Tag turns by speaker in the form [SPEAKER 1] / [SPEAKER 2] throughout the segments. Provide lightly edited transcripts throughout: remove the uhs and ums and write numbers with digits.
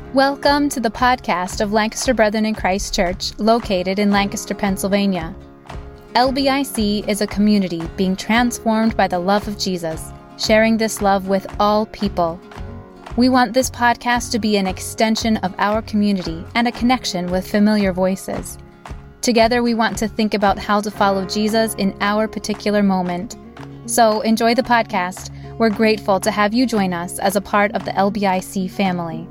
[SPEAKER 1] Welcome to the podcast of Lancaster Brethren in Christ Church, located in Lancaster, Pennsylvania. LBIC is a community being transformed by the love of Jesus, sharing this love with all people. We want this podcast to be an extension of our community and a connection with familiar voices. Together, we want to think about how to follow Jesus in our particular moment. So enjoy the podcast. We're grateful to have you join us as a part of the LBIC family.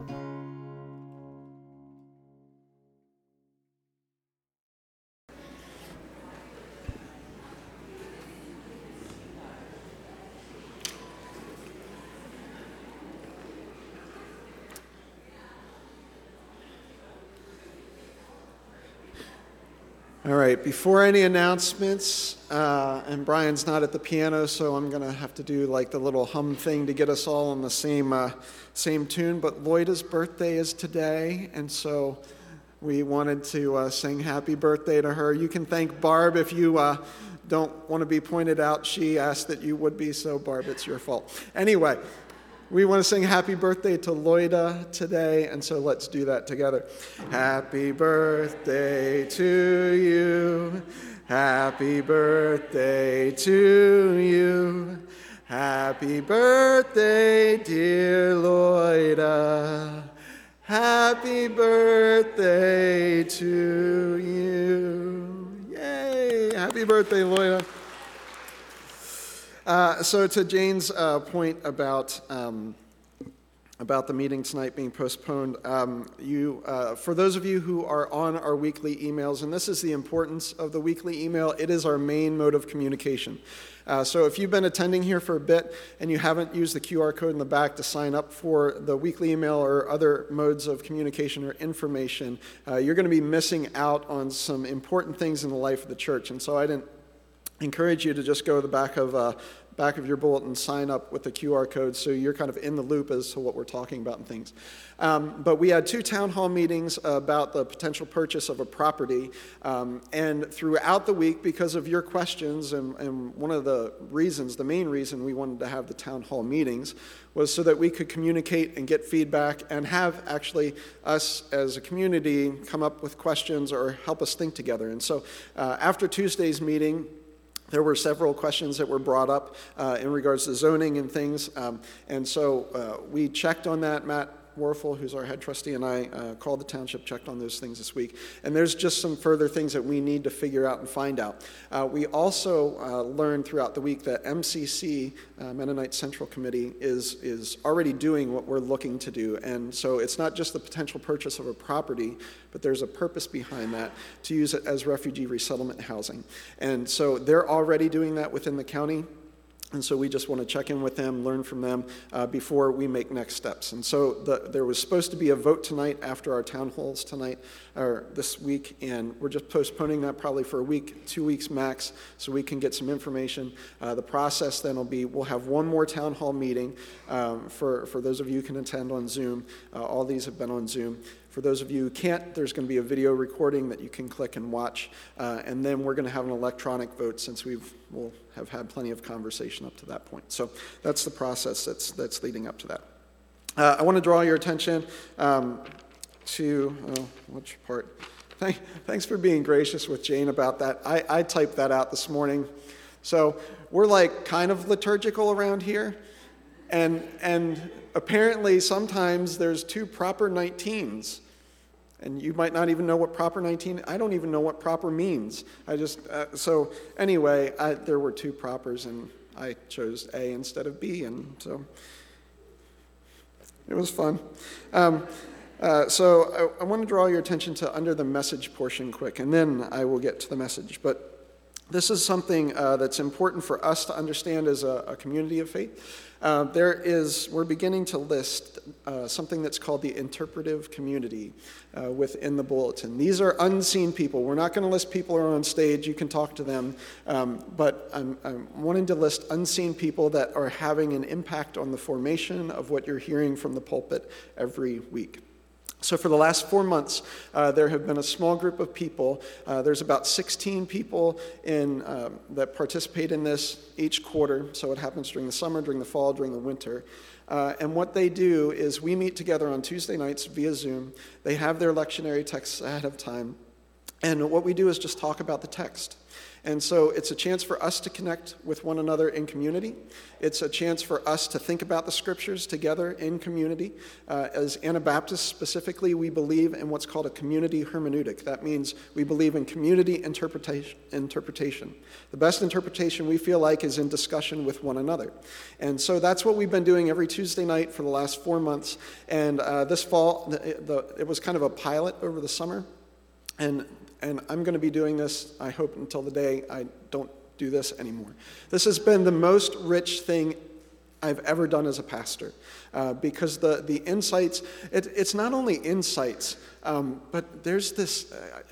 [SPEAKER 2] All right, before any announcements, and Brian's not at the piano, so I'm going to have to do like the little hum thing to get us all on the same tune, but Loida's birthday is today, and so we wanted to sing happy birthday to her. You can thank Barb if you don't want to be pointed out. She asked that you would be, so Barb, it's your fault. Anyway, we want to sing happy birthday to Loida today, and so let's do that together. Happy birthday to you. Happy birthday to you. Happy birthday, dear Loida. Happy birthday to you. Yay! Happy birthday, Loida. So to Jane's point about the meeting tonight being postponed, for those of you who are on our weekly emails, and this is the importance of the weekly email, it is our main mode of communication. So if you've been attending here for a bit and you haven't used the QR code in the back to sign up for the weekly email or other modes of communication or information, you're going to be missing out on some important things in the life of the church. And so I didn't encourage you to just go to the back of your bulletin, sign up with the QR code so you're kind of in the loop as to what we're talking about and things. But we had 2 town hall meetings about the potential purchase of a property. And throughout the week, because of your questions, and one of the main reason we wanted to have the town hall meetings was so that we could communicate and get feedback and have actually us as a community come up with questions or help us think together. And so after Tuesday's meeting, there were several questions that were brought up in regards to zoning and things. And so we checked on that. Matt Warfel, who's our head trustee, and I called the township, checked on those things this week. And there's just some further things that we need to figure out and find out. We also learned throughout the week that MCC, Mennonite Central Committee, is already doing what we're looking to do. And so it's not just the potential purchase of a property, but there's a purpose behind that to use it as refugee resettlement housing. And so they're already doing that within the county. And so we just want to check in with them, learn from them before we make next steps. And so there was supposed to be a vote tonight after our town halls tonight, or this week, and we're just postponing that probably for a week, 2 weeks max, so we can get some information. The process then will be, we'll have one more town hall meeting for those of you who can attend on Zoom. All these have been on Zoom. For those of you who can't, there's going to be a video recording that you can click and watch, and then we're going to have an electronic vote since we'll have had plenty of conversation up to that point. So that's the process that's leading up to that. I want to draw your attention to which part? Thanks for being gracious with Jane about that. I typed that out this morning. So we're like kind of liturgical around here, and apparently sometimes there's 2 proper 19s. And you might not even know what proper 19, I don't even know what proper means. So anyway, there were 2 propers and I chose A instead of B, and so it was fun. So I want to draw your attention to under the message portion quick, and then I will get to the message. But this is something that's important for us to understand as a community of faith. We're beginning to list something that's called the interpretive community within the bulletin. These are unseen people. We're not going to list people who are on stage. You can talk to them. But I'm wanting to list unseen people that are having an impact on the formation of what you're hearing from the pulpit every week. So for the last 4 months, there have been a small group of people. There's about 16 people that participate in this each quarter. So it happens during the summer, during the fall, during the winter. And what they do is we meet together on Tuesday nights via Zoom. They have their lectionary texts ahead of time. And what we do is just talk about the text. And so it's a chance for us to connect with one another in community. It's a chance for us to think about the scriptures together in community. As Anabaptists specifically, we believe in what's called a community hermeneutic. That means we believe in community interpretation. The best interpretation we feel like is in discussion with one another. And so that's what we've been doing every Tuesday night for the last 4 months. And this fall, it was kind of a pilot over the summer. And I'm going to be doing this, I hope, until the day I don't do this anymore. This has been the most rich thing I've ever done as a pastor, because the insights, it's not only insights, but there's this,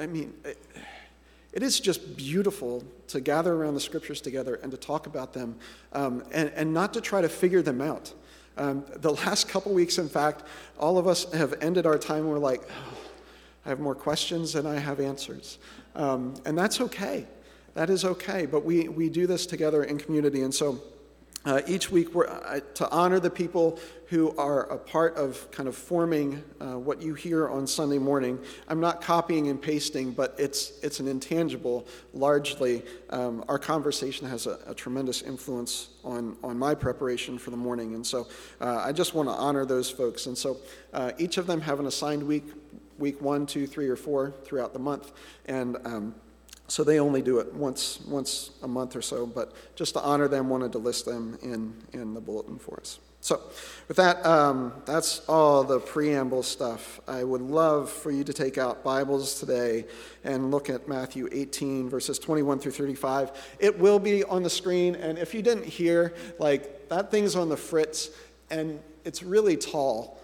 [SPEAKER 2] it is just beautiful to gather around the scriptures together and to talk about them, and not to try to figure them out. The last couple weeks, in fact, all of us have ended our time and we're like, I have more questions than I have answers. And that's okay. That is okay. But we do this together in community. And so each week, to honor the people who are a part of kind of forming what you hear on Sunday morning, I'm not copying and pasting, but it's an intangible, largely. Our conversation has a tremendous influence on my preparation for the morning. And so I just want to honor those folks. And so each of them have an assigned week 1, 2, 3, or 4 throughout the month, and so they only do it once a month or so, but just to honor them, wanted to list them in the bulletin for us. So with that, that's all the preamble stuff. I would love for you to take out Bibles today and look at Matthew 18, verses 21 through 35. It will be on the screen, and if you didn't hear, like, that thing's on the fritz, and it's really tall,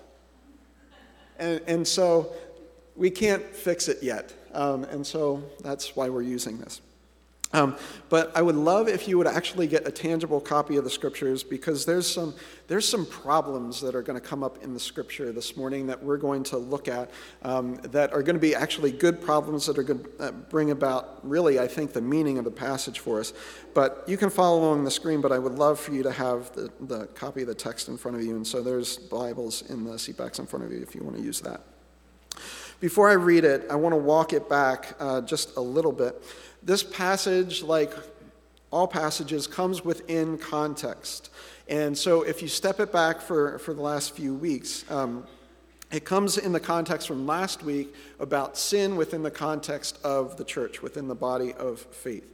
[SPEAKER 2] and so we can't fix it yet, and so that's why we're using this. But I would love if you would actually get a tangible copy of the scriptures, because there's some problems that are going to come up in the scripture this morning that we're going to look at, that are going to be actually good problems that are going to bring about, really, I think, the meaning of the passage for us. But you can follow along the screen, but I would love for you to have the copy of the text in front of you, and so there's Bibles in the seatbacks in front of you if you want to use that. Before I read it, I want to walk it back just a little bit. This passage, like all passages, comes within context. And so if you step it back for the last few weeks, it comes in the context from last week about sin within the context of the church, within the body of faith.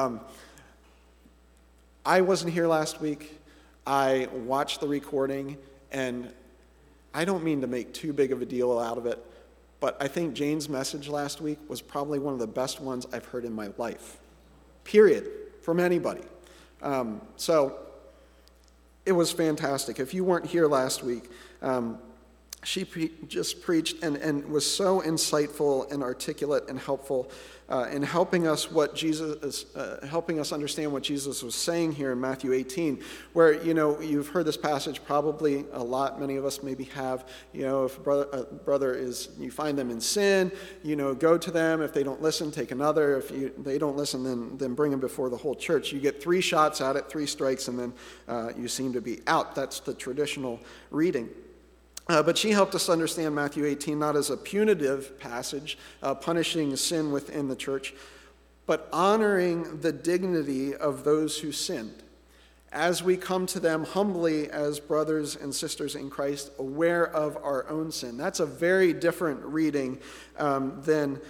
[SPEAKER 2] I wasn't here last week. I watched the recording, and I don't mean to make too big of a deal out of it, but I think Jane's message last week was probably one of the best ones I've heard in my life, period, from anybody. So it was fantastic. If you weren't here last week, she just preached and was so insightful and articulate and helpful in helping us helping us understand what Jesus was saying here in Matthew 18, where, you've heard this passage probably a lot. Many of us maybe have. If a brother is, you find them in sin, go to them. If they don't listen, take another. If they don't listen, then bring them before the whole church. You get 3 shots at it, 3 strikes, and then you seem to be out. That's the traditional reading. But she helped us understand Matthew 18 not as a punitive passage, punishing sin within the church, but honoring the dignity of those who sinned, as we come to them humbly as brothers and sisters in Christ, aware of our own sin. That's a very different reading than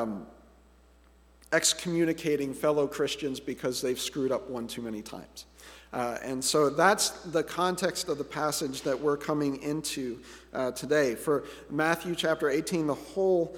[SPEAKER 2] excommunicating fellow Christians because they've screwed up one too many times. And so that's the context of the passage that we're coming into today. For Matthew chapter 18, the whole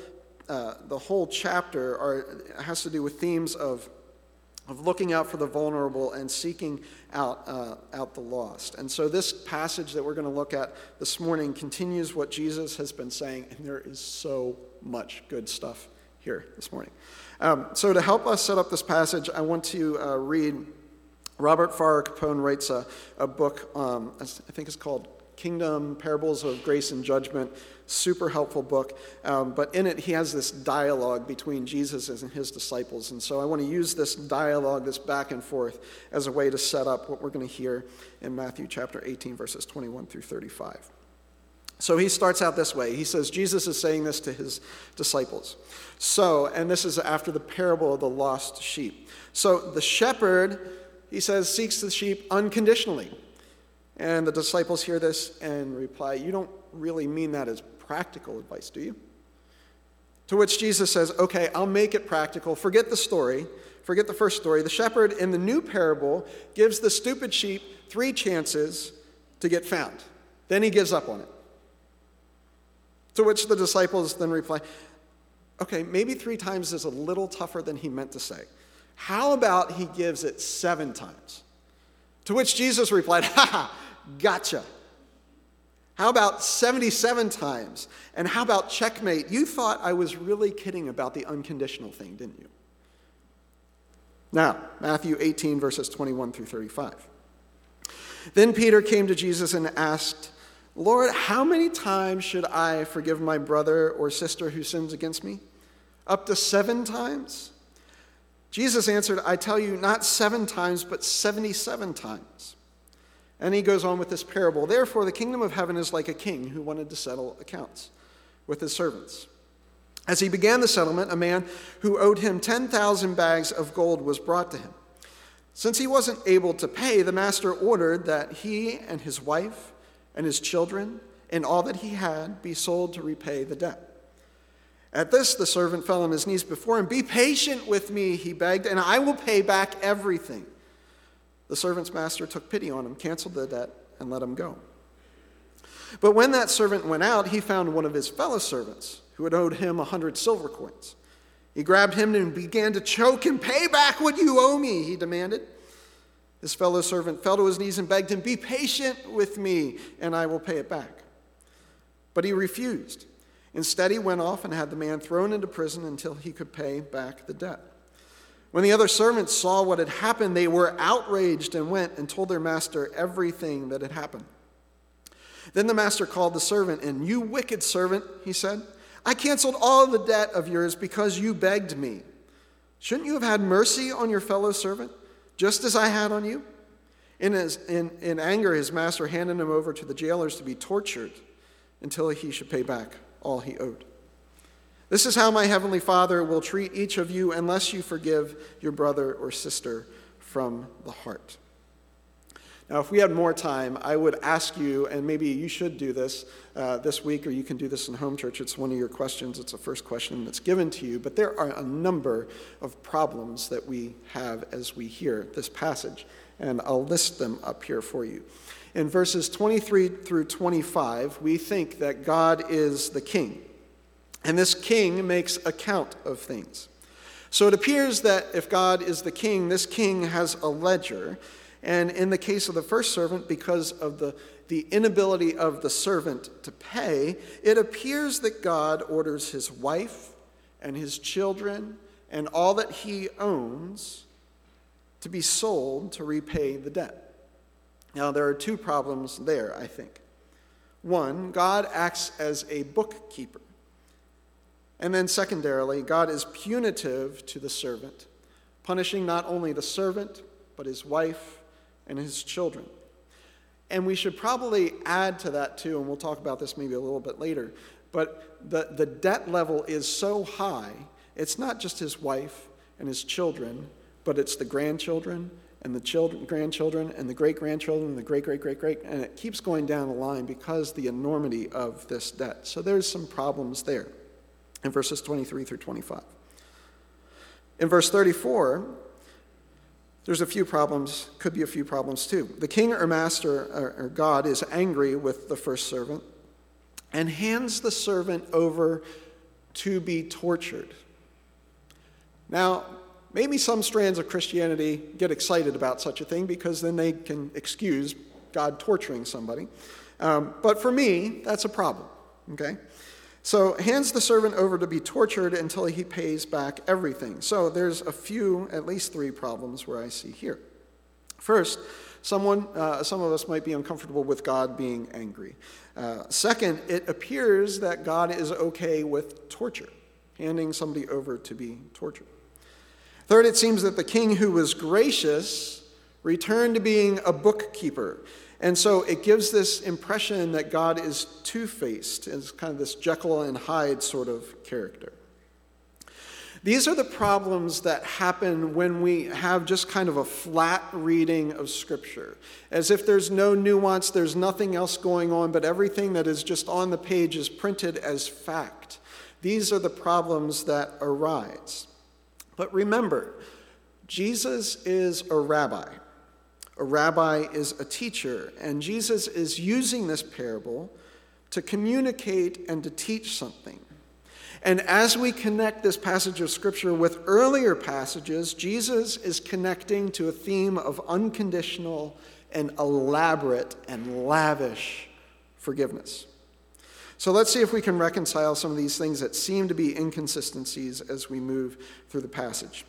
[SPEAKER 2] chapter has to do with themes of looking out for the vulnerable and seeking out the lost. And so this passage that we're going to look at this morning continues what Jesus has been saying, and there is so much good stuff here this morning. So to help us set up this passage, I want to read. Robert Farrar Capone writes a book, I think it's called Kingdom, Parables of Grace and Judgment, super helpful book. But in it, he has this dialogue between Jesus and his disciples. And so I want to use this dialogue, this back and forth, as a way to set up what we're going to hear in Matthew chapter 18, verses 21 through 35. So he starts out this way. He says, Jesus is saying this to his disciples. So, and this is after the parable of the lost sheep. So the shepherd, he says, seeks the sheep unconditionally. And the disciples hear this and reply, you don't really mean that as practical advice, do you? To which Jesus says, okay, I'll make it practical. Forget the story. Forget the first story. The shepherd in the new parable gives the stupid sheep 3 chances to get found. Then he gives up on it. To which the disciples then reply, okay, maybe 3 times is a little tougher than he meant to say. How about he gives it 7 times? To which Jesus replied, gotcha. How about 77 times? And how about checkmate? You thought I was really kidding about the unconditional thing, didn't you? Now, Matthew 18, verses 21 through 35. Then Peter came to Jesus and asked, Lord, how many times should I forgive my brother or sister who sins against me? Up to 7 times? Jesus answered, I tell you, not 7 times, but 77 times. And he goes on with this parable. Therefore, the kingdom of heaven is like a king who wanted to settle accounts with his servants. As he began the settlement, a man who owed him 10,000 bags of gold was brought to him. Since he wasn't able to pay, the master ordered that he and his wife and his children and all that he had be sold to repay the debt. At this, the servant fell on his knees before him. Be patient with me, he begged, and I will pay back everything. The servant's master took pity on him, canceled the debt, and let him go. But when that servant went out, he found one of his fellow servants who had owed him 100 silver coins. He grabbed him and began to choke him. Pay back what you owe me, he demanded. His fellow servant fell to his knees and begged him, be patient with me, and I will pay it back. But he refused. Instead, he went off and had the man thrown into prison until he could pay back the debt. When the other servants saw what had happened, they were outraged and went and told their master everything that had happened. Then the master called the servant, and you wicked servant, he said, I canceled all the debt of yours because you begged me. Shouldn't you have had mercy on your fellow servant, just as I had on you? In anger, his master handed him over to the jailers to be tortured until he should pay back all he owed. This is how my heavenly Father will treat each of you unless you forgive your brother or sister from the heart. Now, if we had more time, I would ask you, and maybe you should do this this week, or you can do this in home church. It's one of your questions. It's the first question that's given to you. But there are a number of problems that we have as we hear this passage, and I'll list them up here for you. In verses 23 through 25, we think that God is the king, and this king makes account of things. So it appears that if God is the king, this king has a ledger. And in the case of the first servant, because of the inability of the servant to pay, it appears that God orders his wife and his children and all that he owns to be sold to repay the debt. Now, there are 2 problems there, I think. One, God acts as a bookkeeper. And then secondarily, God is punitive to the servant, punishing not only the servant, but his wife and his children. And we should probably add to that too, and we'll talk about this maybe a little bit later, but the debt level is so high, it's not just his wife and his children, but it's the grandchildren and the grandchildren and the great-grandchildren and the great-great-great-great, and it keeps going down the line because the enormity of this debt. So there's some problems there in verses 23 through 25. In verse 34, there's a few problems, could be a few problems too. The king or master or God is angry with the first servant and hands the servant over to be tortured. Now, maybe some strands of Christianity get excited about such a thing because then they can excuse God torturing somebody. But for me, that's a problem, okay? So hands the servant over to be tortured until he pays back everything. So there's a few, at least 3 problems where I see here. First, some of us might be uncomfortable with God being angry. Second, it appears that God is okay with torture, handing somebody over to be tortured. Third, it seems that the king who was gracious returned to being a bookkeeper. And so it gives this impression that God is two-faced, is kind of this Jekyll and Hyde sort of character. These are the problems that happen when we have just kind of a flat reading of Scripture, as if there's no nuance, there's nothing else going on, but everything that is just on the page is printed as fact. These are the problems that arise. But remember, Jesus is a rabbi. A rabbi is a teacher, and Jesus is using this parable to communicate and to teach something. And as we connect this passage of Scripture with earlier passages, Jesus is connecting to a theme of unconditional and elaborate and lavish forgiveness. So let's see if we can reconcile some of these things that seem to be inconsistencies as we move through the passage.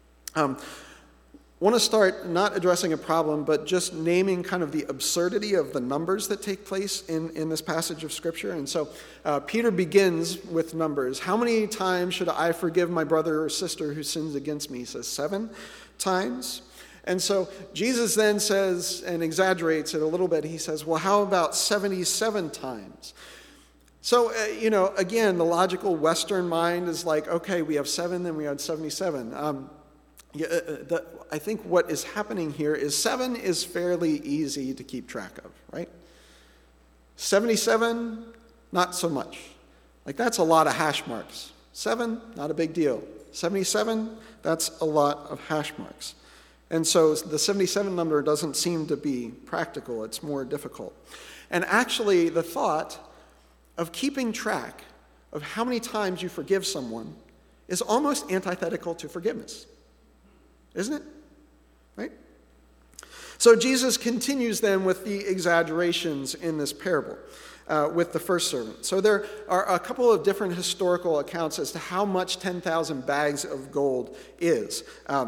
[SPEAKER 2] I want to start not addressing a problem, but just naming kind of the absurdity of the numbers that take place in this passage of Scripture. And so Peter begins with numbers. How many times should I forgive my brother or sister who sins against me? He says 7 times. And so Jesus then says, and exaggerates it a little bit, he says, well, how about 77 times? So, again, the logical Western mind is like, okay, we have 7, then we had 77. I think what is happening here is 7 is fairly easy to keep track of, right? 77, not so much. Like, that's a lot of hash marks. 7, not a big deal. 77, that's a lot of hash marks. And so the 77 number doesn't seem to be practical. It's more difficult. And actually, the thought of keeping track of how many times you forgive someone is almost antithetical to forgiveness. Isn't it? Right? So Jesus continues then with the exaggerations in this parable with the first servant. So there are a couple of different historical accounts as to how much 10,000 bags of gold is.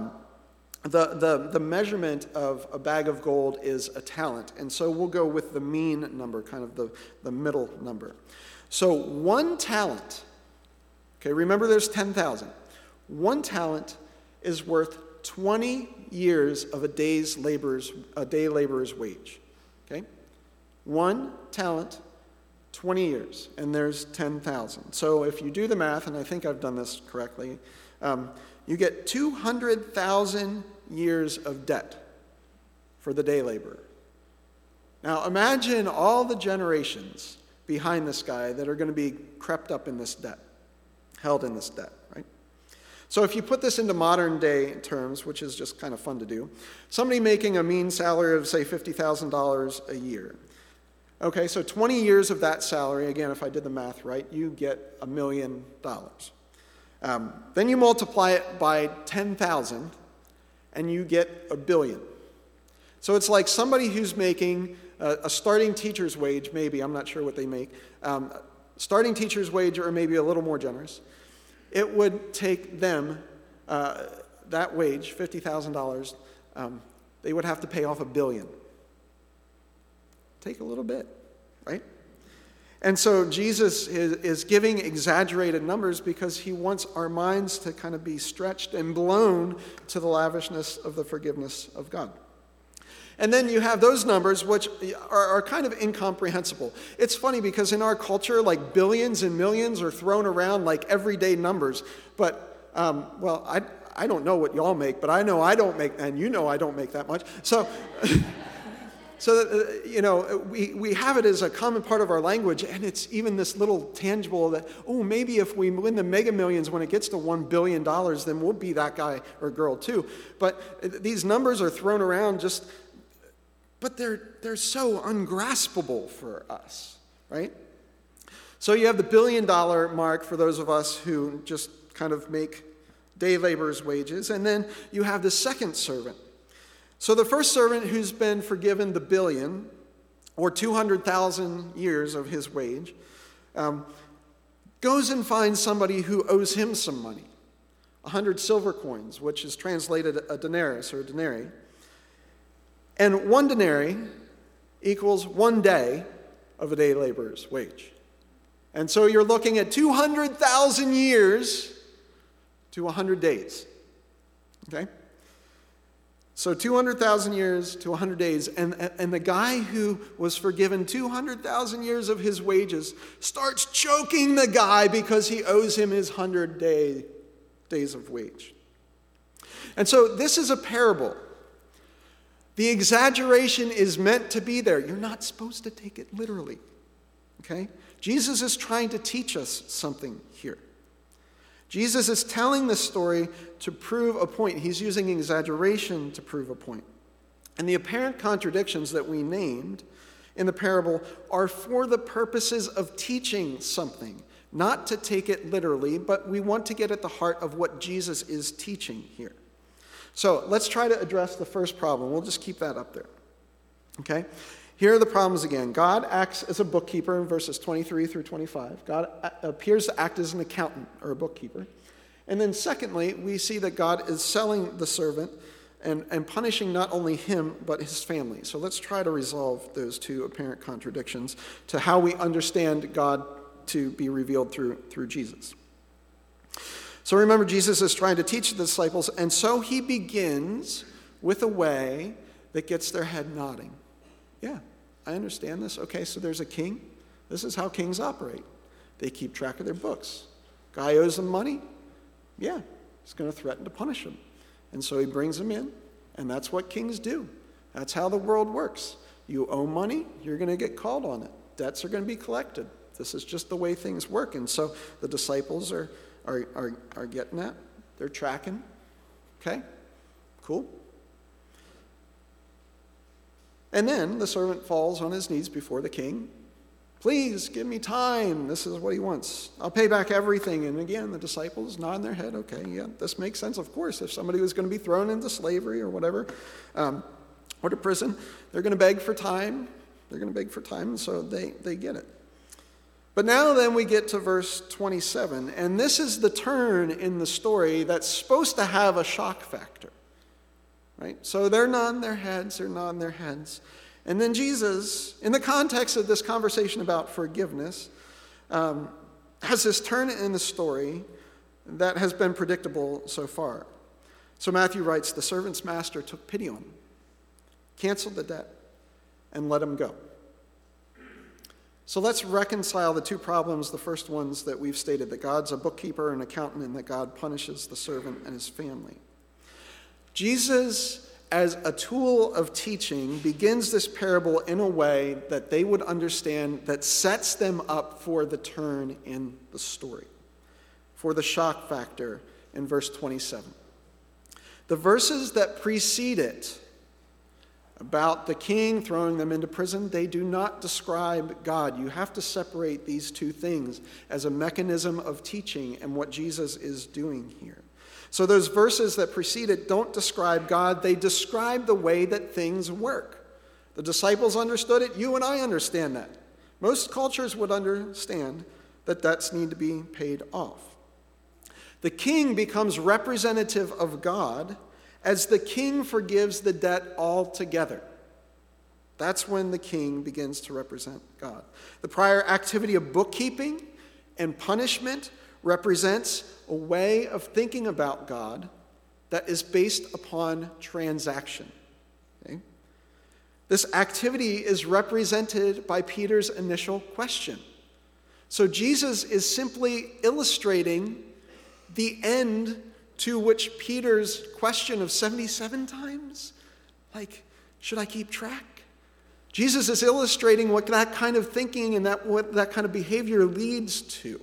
[SPEAKER 2] The measurement of a bag of gold is a talent, and so we'll go with the mean number, kind of the middle number. So 1 talent, okay, remember there's 10,000. 1 talent is worth 20 years of a day laborer's wage. Okay? 1 talent, 20 years, and there's 10,000. So if you do the math, and I think I've done this correctly, you get 200,000 years of debt for the day laborer. Now imagine all the generations behind this guy that are going to be crept up in this debt, held in this debt, right? So if you put this into modern day terms, which is just kind of fun to do, somebody making a mean salary of, say, $50,000 a year. Okay, so 20 years of that salary, again, if I did the math right, you get $1 million. Then you multiply it by 10,000, and you get $1 billion. So it's like somebody who's making a starting teacher's wage, maybe, I'm not sure what they make, starting teacher's wage, or maybe a little more generous. It would take them, that wage, $50,000, they would have to pay off $1 billion. Take a little bit, right? And so Jesus is giving exaggerated numbers because he wants our minds to kind of be stretched and blown to the lavishness of the forgiveness of God. And then you have those numbers which are kind of incomprehensible. It's funny because in our culture, like billions and millions are thrown around like everyday numbers. But, I don't know what y'all make, but I know I don't make, and you know I don't make that much. So, we have it as a common part of our language, and it's even this little tangible that, maybe if we win the Mega Millions when it gets to $1 billion, then we'll be that guy or girl too. But these numbers are thrown around but they're so ungraspable for us, right? So you have the $1 billion mark for those of us who just kind of make day laborers' wages, and then you have the second servant. So the first servant who's been forgiven the $1 billion, or 200,000 years of his wage, goes and finds somebody who owes him some money, 100 silver coins, which is translated a denarius or a denarii. And 1 denarii equals 1 day of a day laborer's wage. And so you're looking at 200,000 years to 100 days. Okay? So 200,000 years to 100 days. And the guy who was forgiven 200,000 years of his wages starts choking the guy because he owes him his 100 days of wage. And so this is a parable. The exaggeration is meant to be there. You're not supposed to take it literally. Okay? Jesus is trying to teach us something here. Jesus is telling this story to prove a point. He's using exaggeration to prove a point. And the apparent contradictions that we named in the parable are for the purposes of teaching something, not to take it literally, but we want to get at the heart of what Jesus is teaching here. So let's try to address the first problem. We'll just keep that up there. Okay? Here are the problems again. God acts as a bookkeeper in verses 23 through 25. God appears to act as an accountant or a bookkeeper. And then secondly, we see that God is selling the servant and punishing not only him, but his family. So let's try to resolve those two apparent contradictions to how we understand God to be revealed through Jesus. So remember, Jesus is trying to teach the disciples, and so he begins with a way that gets their head nodding. Yeah, I understand this. Okay, so there's a king. This is how kings operate. They keep track of their books. Guy owes them money. Yeah, he's going to threaten to punish him. And so he brings them in, and that's what kings do. That's how the world works. You owe money, you're going to get called on it. Debts are going to be collected. This is just the way things work. And so the disciples are getting that. They're tracking. Okay, cool. And then the servant falls on his knees before the king. Please give me time. This is what he wants. I'll pay back everything. And again, the disciples nod their head. Okay, yeah, this makes sense. Of course, if somebody was going to be thrown into slavery or whatever, or to prison, they're going to beg for time. They're going to beg for time, and so they get it. But now then we get to verse 27, and this is the turn in the story that's supposed to have a shock factor. Right? So they're nodding their heads. And then Jesus, in the context of this conversation about forgiveness, has this turn in the story that has been predictable so far. So Matthew writes, the servant's master took pity on him, canceled the debt, and let him go. So let's reconcile the two problems, the first ones that we've stated, that God's a bookkeeper and accountant, and that God punishes the servant and his family. Jesus, as a tool of teaching, begins this parable in a way that they would understand, that sets them up for the turn in the story, for the shock factor in verse 27. The verses that precede it, about the king throwing them into prison, they do not describe God. You have to separate these two things as a mechanism of teaching and what Jesus is doing here. So those verses that precede it don't describe God, they describe the way that things work. The disciples understood it, you and I understand that. Most cultures would understand that debts need to be paid off. The king becomes representative of God as the king forgives the debt altogether. That's when the king begins to represent God. The prior activity of bookkeeping and punishment represents a way of thinking about God that is based upon transaction. Okay? This activity is represented by Peter's initial question. So Jesus is simply illustrating the end to which Peter's question of 77 times, like, should I keep track? Jesus is illustrating what that kind of thinking and what that kind of behavior leads to.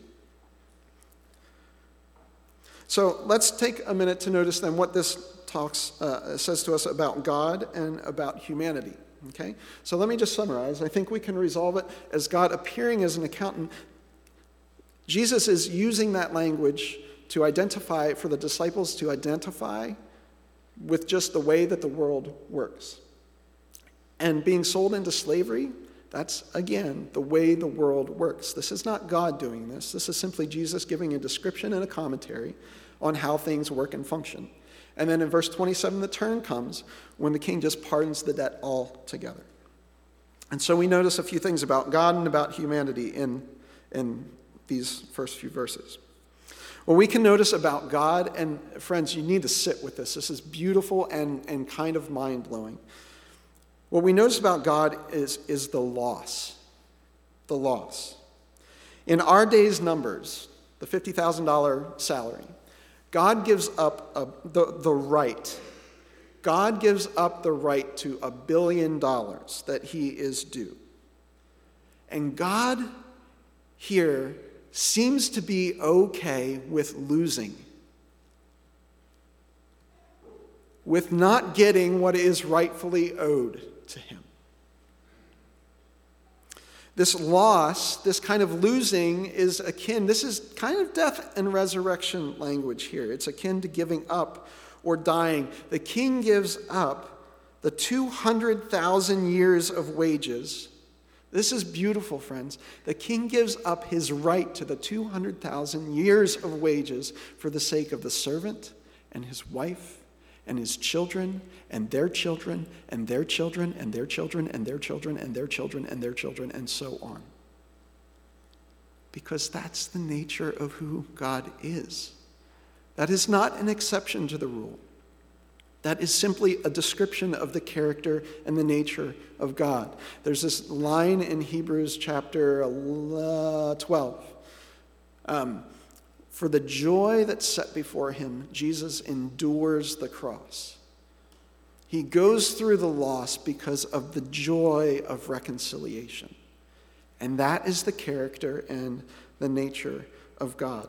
[SPEAKER 2] So let's take a minute to notice then what this says to us about God and about humanity. Okay? So let me just summarize. I think we can resolve it as God appearing as an accountant. Jesus is using that language to identify, for the disciples to identify with just the way that the world works. And being sold into slavery, that's, again, the way the world works. This is not God doing this. This is simply Jesus giving a description and a commentary on how things work and function. And then in verse 27, the turn comes when the king just pardons the debt altogether. And so we notice a few things about God and about humanity in these first few verses. What we can notice about God, and friends, you need to sit with this. This is beautiful and kind of mind-blowing. What we notice about God is the loss. The loss. In our day's numbers, the $50,000 salary, God gives up the right. God gives up the right to $1 billion that he is due. And God here seems to be okay with losing, with not getting what is rightfully owed to him. This loss, this kind of losing is akin, this is kind of death and resurrection language here. It's akin to giving up or dying. The king gives up the 200,000 years of wages. This is beautiful, friends. The king gives up his right to the 200,000 years of wages for the sake of the servant and his wife and his children and their children and their children and their children and their children and their children and their children and so on. Because that's the nature of who God is. That is not an exception to the rule. That is simply a description of the character and the nature of God. There's this line in Hebrews chapter 12. For the joy that's set before him, Jesus endures the cross. He goes through the loss because of the joy of reconciliation. And that is the character and the nature of God.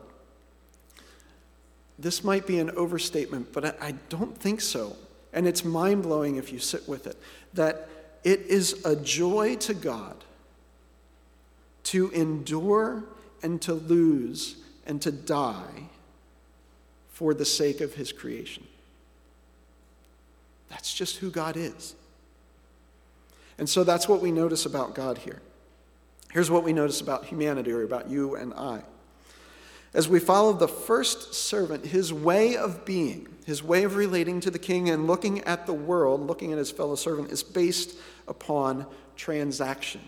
[SPEAKER 2] This might be an overstatement, but I don't think so. And it's mind-blowing if you sit with it, that it is a joy to God to endure and to lose and to die for the sake of his creation. That's just who God is. And so that's what we notice about God here. Here's what we notice about humanity, or about you and I. As we follow the first servant, his way of being, his way of relating to the king and looking at the world, looking at his fellow servant, is based upon transaction.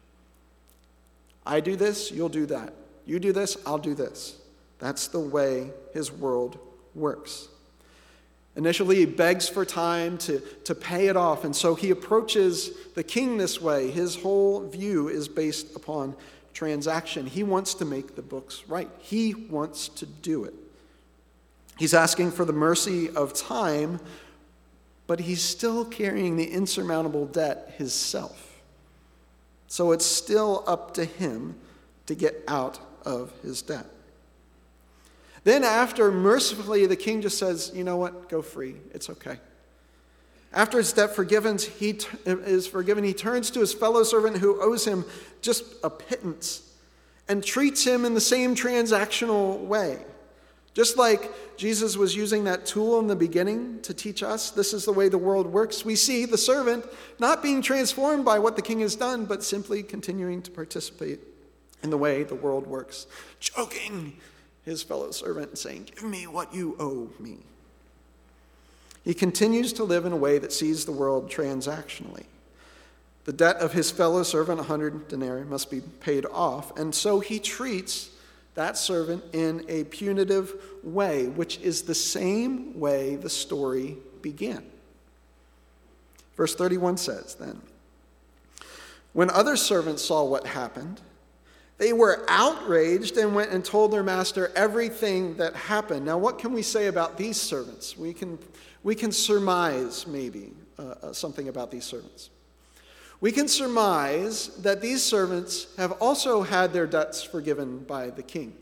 [SPEAKER 2] I do this, you'll do that. You do this, I'll do this. That's the way his world works. Initially, he begs for time to pay it off, and so he approaches the king this way. His whole view is based upon transaction. He wants to make the books right. He wants to do it. He's asking for the mercy of time, but he's still carrying the insurmountable debt himself. So it's still up to him to get out of his debt. Then after, mercifully, the king just says, you know what, go free. It's okay. After his debt is forgiven, he turns to his fellow servant who owes him just a pittance and treats him in the same transactional way. Just like Jesus was using that tool in the beginning to teach us, this is the way the world works. We see the servant not being transformed by what the king has done, but simply continuing to participate in the way the world works, choking his fellow servant and saying, give me what you owe me. He continues to live in a way that sees the world transactionally. The debt of his fellow servant, 100 denarii, must be paid off, and so he treats that servant in a punitive way, which is the same way the story began. Verse 31 says then, when other servants saw what happened, they were outraged and went and told their master everything that happened. Now, what can we say about these servants? We can surmise maybe something about these servants. We can surmise that these servants have also had their debts forgiven by the king,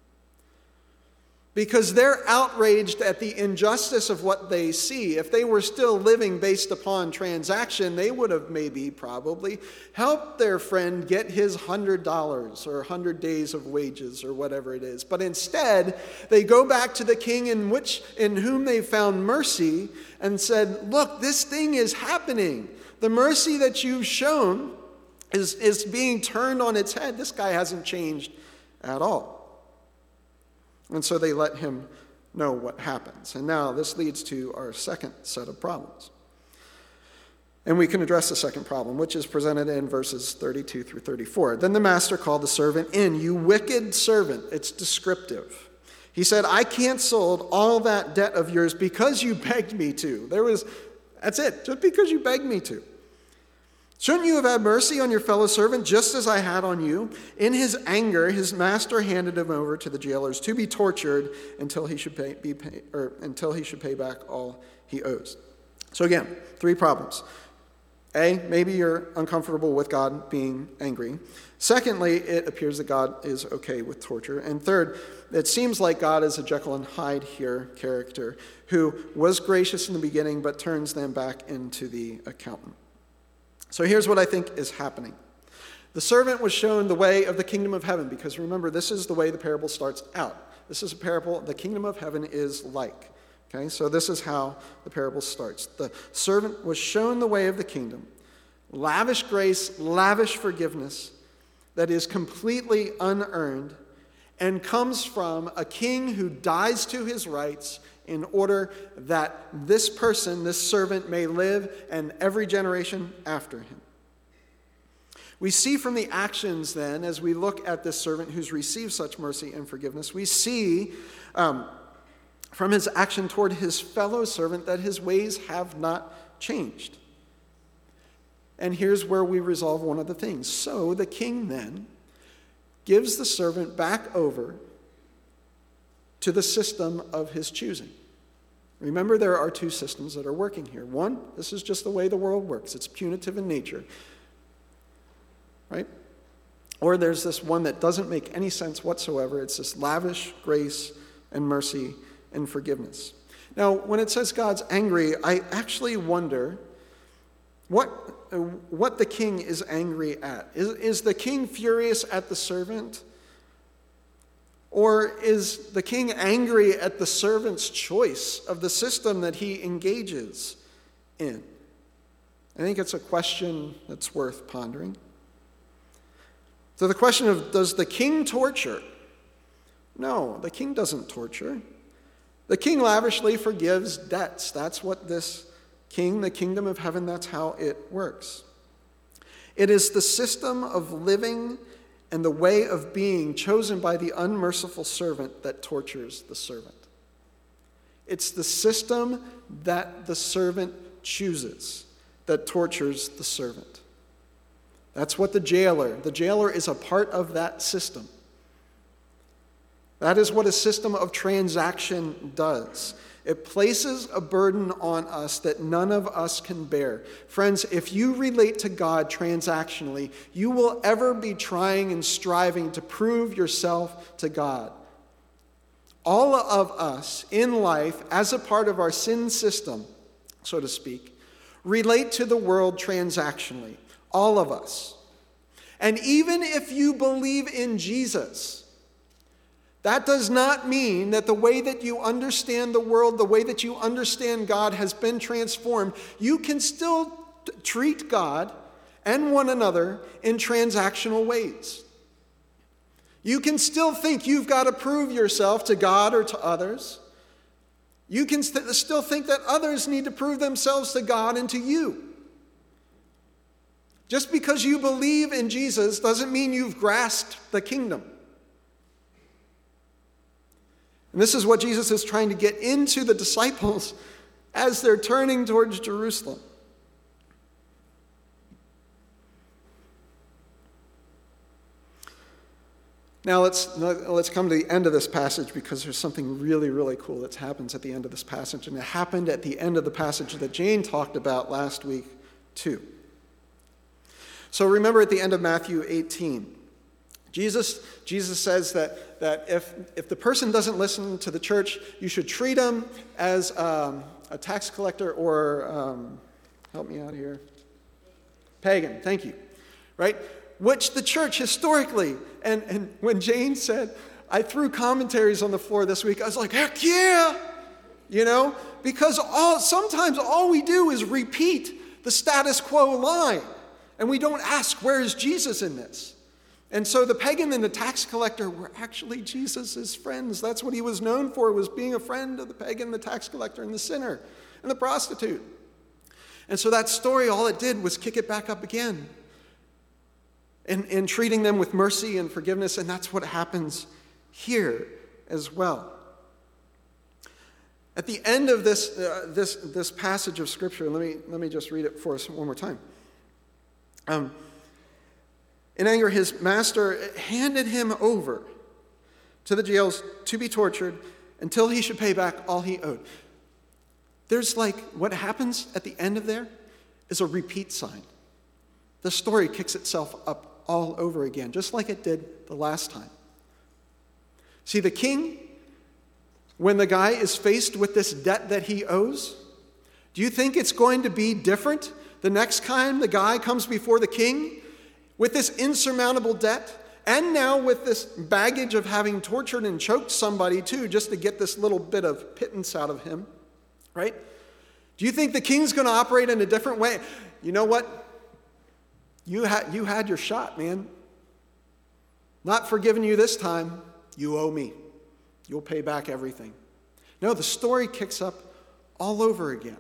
[SPEAKER 2] because they're outraged at the injustice of what they see. If they were still living based upon transaction, they would have probably helped their friend get his $100 or 100 days of wages or whatever it is. But instead, they go back to the king in whom they found mercy and said, look, this thing is happening. The mercy that you've shown is being turned on its head. This guy hasn't changed at all. And so they let him know what happens. And now this leads to our second set of problems. And we can address the second problem, which is presented in verses 32 through 34. Then the master called the servant in. "You wicked servant," it's descriptive. He said, "I canceled all that debt of yours because you begged me to." That's it, just because you begged me to. "Shouldn't you have had mercy on your fellow servant just as I had on you?" In his anger, his master handed him over to the jailers to be tortured until he should pay back all he owes. So again, three problems. A, maybe you're uncomfortable with God being angry. Secondly, it appears that God is okay with torture. And third, it seems like God is a Jekyll and Hyde here character who was gracious in the beginning but turns them back into the accountant. So here's what I think is happening. The servant was shown the way of the kingdom of heaven, because remember, this is the way the parable starts out. This is a parable, the kingdom of heaven is like. Okay, so this is how the parable starts. The servant was shown the way of the kingdom, lavish grace, lavish forgiveness that is completely unearned and comes from a king who dies to his rights in order that this person, this servant, may live and every generation after him. We see from the actions then, as we look at this servant who's received such mercy and forgiveness, we see from his action toward his fellow servant that his ways have not changed. And here's where we resolve one of the things. So the king then gives the servant back over to the system of his choosing. Remember, there are two systems that are working here. One, this is just the way the world works. It's punitive in nature, right? Or there's this one that doesn't make any sense whatsoever. It's this lavish grace and mercy and forgiveness. Now, when it says God's angry, I actually wonder what the king is angry at. Is the king furious at the servant? Or is the king angry at the servant's choice of the system that he engages in? I think it's a question that's worth pondering. So the question of, does the king torture? No, the king doesn't torture. The king lavishly forgives debts. That's what this king, the kingdom of heaven, that's how it works. It is the system of living and the way of being chosen by the unmerciful servant that tortures the servant. It's the system that the servant chooses that tortures the servant. That's what the jailer is a part of that system. That is what a system of transaction does. It places a burden on us that none of us can bear. Friends, if you relate to God transactionally, you will ever be trying and striving to prove yourself to God. All of us in life, as a part of our sin system, so to speak, relate to the world transactionally. All of us. And even if you believe in Jesus, that does not mean that the way that you understand the world, the way that you understand God has been transformed. You can still treat God and one another in transactional ways. You can still think you've got to prove yourself to God or to others. You can still think that others need to prove themselves to God and to you. Just because you believe in Jesus doesn't mean you've grasped the kingdom. And this is what Jesus is trying to get into the disciples as they're turning towards Jerusalem. Now let's come to the end of this passage, because there's something really, really cool that happens at the end of this passage. And it happened at the end of the passage that Jane talked about last week too. So remember at the end of Matthew 18, Jesus says that if the person doesn't listen to the church, you should treat them as a tax collector or, help me out here, pagan, thank you, right? Which the church historically, and when Jane said, I threw commentaries on the floor this week, I was like, heck yeah, because sometimes all we do is repeat the status quo line, and we don't ask, where is Jesus in this? And so the pagan and the tax collector were actually Jesus' friends. That's what he was known for, was being a friend of the pagan, the tax collector, and the sinner, and the prostitute. And so that story, all it did was kick it back up again. And treating them with mercy and forgiveness, and that's what happens here as well. At the end of this passage of Scripture, let me just read it for us one more time. In anger, his master handed him over to the jails to be tortured until he should pay back all he owed. There's what happens at the end of there is a repeat sign. The story kicks itself up all over again, just like it did the last time. See, the king, when the guy is faced with this debt that he owes, do you think it's going to be different the next time the guy comes before the king with this insurmountable debt, and now with this baggage of having tortured and choked somebody too, just to get this little bit of pittance out of him, right? Do you think the king's going to operate in a different way? You know what? You had your shot, man. Not forgiving you this time. You owe me. You'll pay back everything. No, the story kicks up all over again.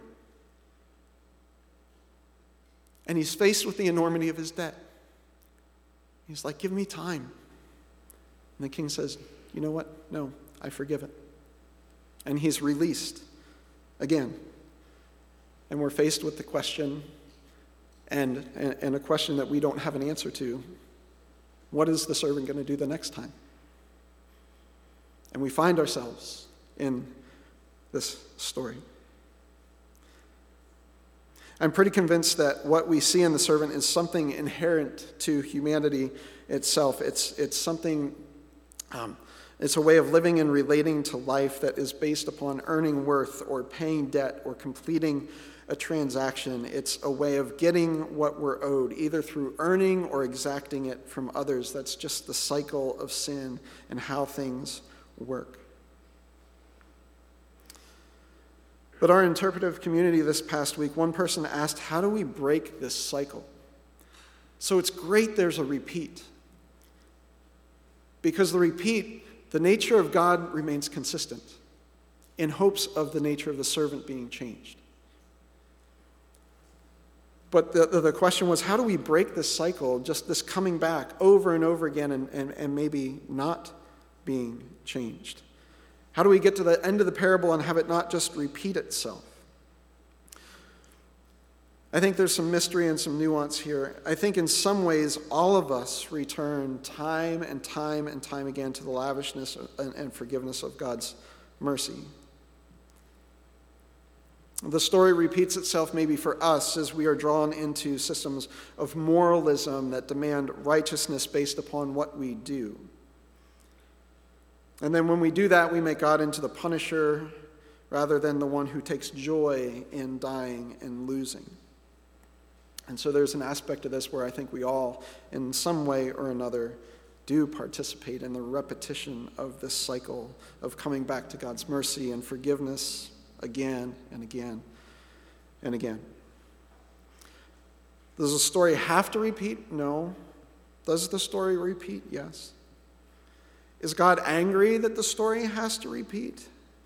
[SPEAKER 2] And he's faced with the enormity of his debt. He's like, give me time. And the king says, you know what? No, I forgive it. And he's released again. And we're faced with the question, and a question that we don't have an answer to. What is the servant going to do the next time? And we find ourselves in this story. I'm pretty convinced that what we see in the servant is something inherent to humanity itself. It's something, it's a way of living and relating to life that is based upon earning worth or paying debt or completing a transaction. It's a way of getting what we're owed, either through earning or exacting it from others. That's just the cycle of sin and how things work. But our interpretive community this past week, one person asked, how do we break this cycle? So it's great there's a repeat. Because the nature of God remains consistent in hopes of the nature of the servant being changed. But the question was, how do we break this cycle, just this coming back over and over again and maybe not being changed? How do we get to the end of the parable and have it not just repeat itself? I think there's some mystery and some nuance here. I think in some ways all of us return time and time and time again to the lavishness and forgiveness of God's mercy. The story repeats itself maybe for us as we are drawn into systems of moralism that demand righteousness based upon what we do. And then when we do that, we make God into the punisher rather than the one who takes joy in dying and losing. And so there's an aspect of this where I think we all, in some way or another, do participate in the repetition of this cycle of coming back to God's mercy and forgiveness again and again and again. Does the story have to repeat? No. Does the story repeat? Yes. Is God angry that the story has to repeat?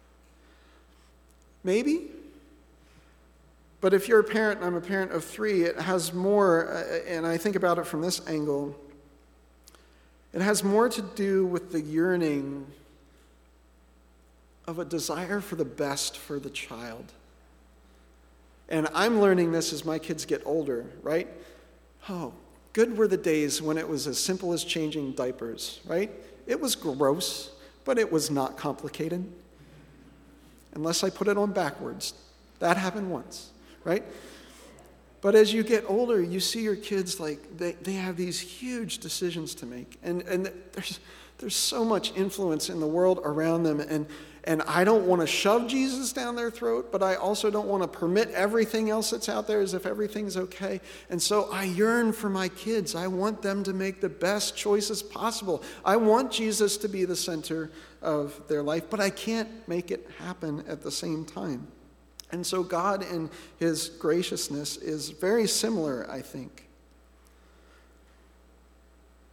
[SPEAKER 2] Maybe. But if you're a parent, and I'm a parent of 3, it has more, and I think about it from this angle, it has more to do with the yearning of a desire for the best for the child. And I'm learning this as my kids get older, right? Oh, good were the days when it was as simple as changing diapers, right? It was gross, but it was not complicated. Unless I put it on backwards. That happened once, right? But as you get older, you see your kids they have these huge decisions to make. And there's so much influence in the world around them. And I don't want to shove Jesus down their throat, but I also don't want to permit everything else that's out there as if everything's okay. And so I yearn for my kids. I want them to make the best choices possible. I want Jesus to be the center of their life, but I can't make it happen at the same time. And so God in his graciousness is very similar, I think.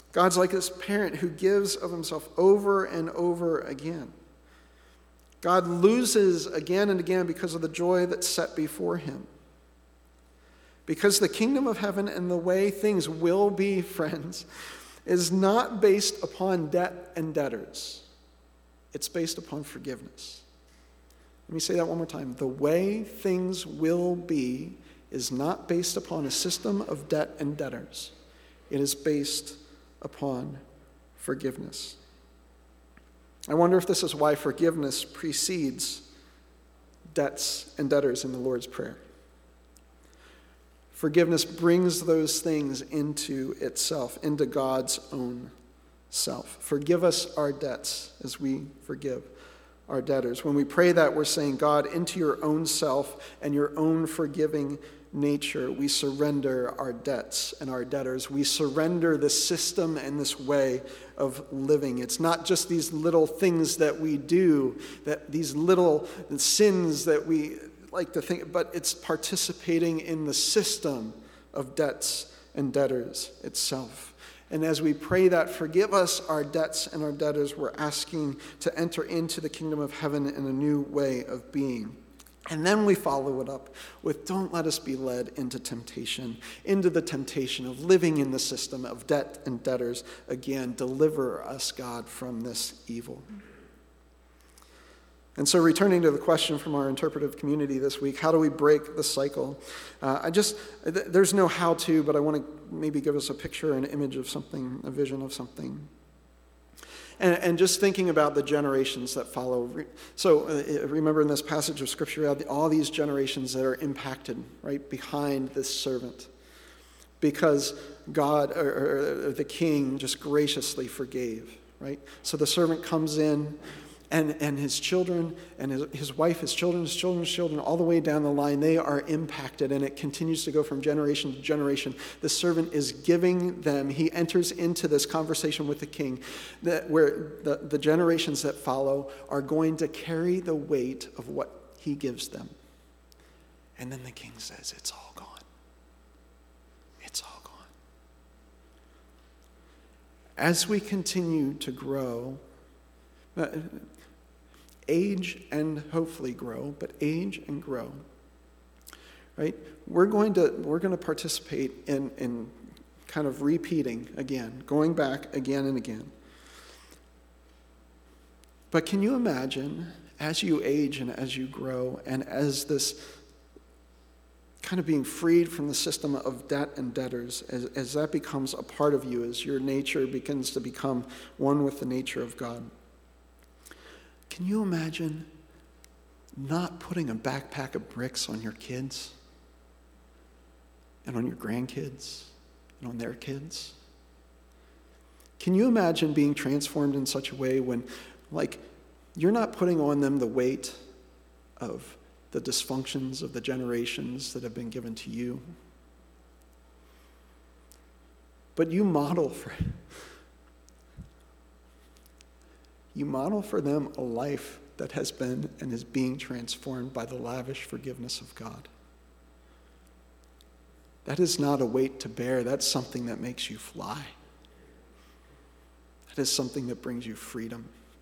[SPEAKER 2] God's like this parent who gives of himself over and over again. God loses again and again because of the joy that's set before him. Because the kingdom of heaven and the way things will be, friends, is not based upon debt and debtors. It's based upon forgiveness. Let me say that one more time. The way things will be is not based upon a system of debt and debtors. It is based upon forgiveness. I wonder if this is why forgiveness precedes debts and debtors in the Lord's Prayer. Forgiveness brings those things into itself, into God's own self. Forgive us our debts as we forgive our debtors. When we pray that, we're saying, God, into your own self and your own forgiving nature, we surrender our debts and our debtors. We surrender this system and this way of living. It's not just these little things that we do, that these little sins that we like to think, but it's participating in the system of debts and debtors itself. And as we pray that, forgive us our debts and our debtors, we're asking to enter into the kingdom of heaven in a new way of being. And then we follow it up with, don't let us be led into temptation, into the temptation of living in the system of debt and debtors. Again, deliver us, God, from this evil. And so returning to the question from our interpretive community this week, how do we break the cycle? There's no how-to, but I want to maybe give us a picture, an image of something, a vision of something. And just thinking about the generations that follow. So remember in this passage of Scripture, all these generations that are impacted, right, behind this servant. Because God, or the king, just graciously forgave, right? So the servant comes in, and his children, and his wife, his children's children, all the way down the line, they are impacted, and it continues to go from generation to generation. The servant is giving them, he enters into this conversation with the king, where the generations that follow are going to carry the weight of what he gives them. And then the king says, it's all gone. It's all gone. As we continue to grow, age and hopefully grow, but age and grow, right? We're going to participate in kind of repeating again, going back again and again. But can you imagine, as you age and as you grow, and as this kind of being freed from the system of debt and debtors, as that becomes a part of you, as your nature begins to become one with the nature of God, can you imagine not putting a backpack of bricks on your kids and on your grandkids and on their kids? Can you imagine being transformed in such a way when, like, you're not putting on them the weight of the dysfunctions of the generations that have been given to you, but you model for them a life that has been and is being transformed by the lavish forgiveness of God. That is not a weight to bear. That's something that makes you fly. That is something that brings you freedom.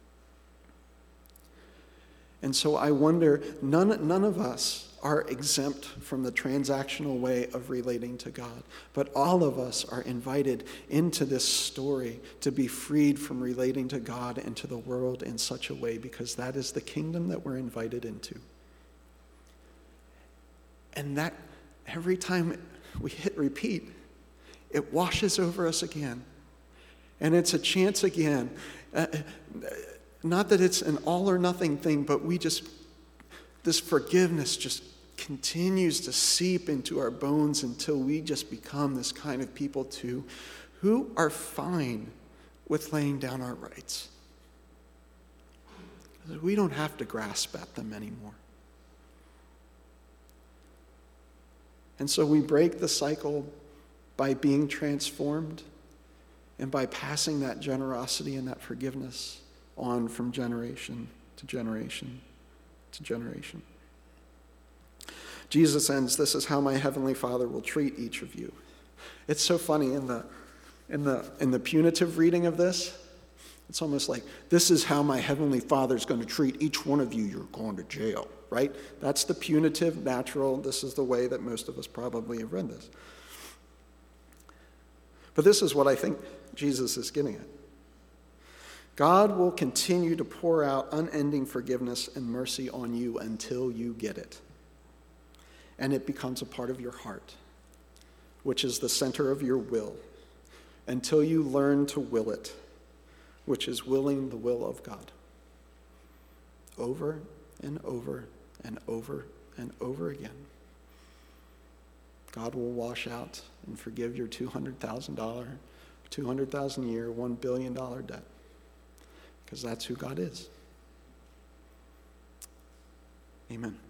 [SPEAKER 2] And so I wonder, none of us are exempt from the transactional way of relating to God, but all of us are invited into this story to be freed from relating to God and to the world in such a way, because that is the kingdom that we're invited into. And that every time we hit repeat, it washes over us again. And it's a chance again. Not that it's an all or nothing thing, but this forgiveness just continues to seep into our bones until we just become this kind of people too, who are fine with laying down our rights. We don't have to grasp at them anymore. And so we break the cycle by being transformed and by passing that generosity and that forgiveness on from generation to generation to generation. Jesus ends, "This is how my heavenly Father will treat each of you." It's so funny in In the punitive reading of this, it's almost like, this is how my heavenly Father is going to treat each one of you. You're going to jail, right? That's the punitive, natural. This is the way that most of us probably have read this. But this is what I think Jesus is getting at. God will continue to pour out unending forgiveness and mercy on you until you get it. And it becomes a part of your heart, which is the center of your will, until you learn to will it, which is willing the will of God. Over and over and over and over again. God will wash out and forgive your $200,000, 200,000 a year, $1 billion debt. Because that's who God is. Amen.